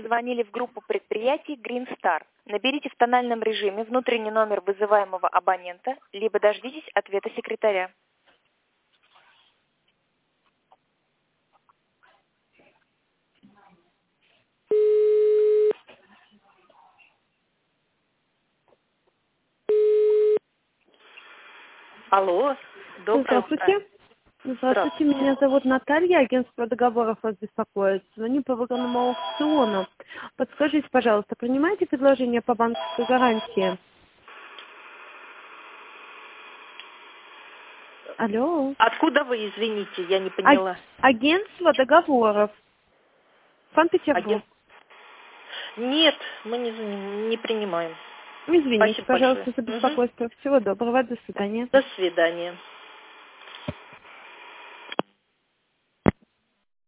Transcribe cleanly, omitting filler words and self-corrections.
позвонили в группу предприятий Green Star. Наберите в тональном режиме внутренний номер вызываемого абонента, либо дождитесь ответа секретаря. Алло, доброе утро. Здравствуйте. Здравствуйте, меня зовут Наталья, агентство договоров вас беспокоит. Звоню по выгодному аукциону. Подскажите, пожалуйста, принимаете предложение по банковской гарантии? Алло. Откуда вы, извините, я не поняла. Агентство договоров. Санкт-Петербург. Нет, мы не принимаем. Извините, Спасибо пожалуйста, большое. за беспокойство. Всего доброго, до свидания. До свидания.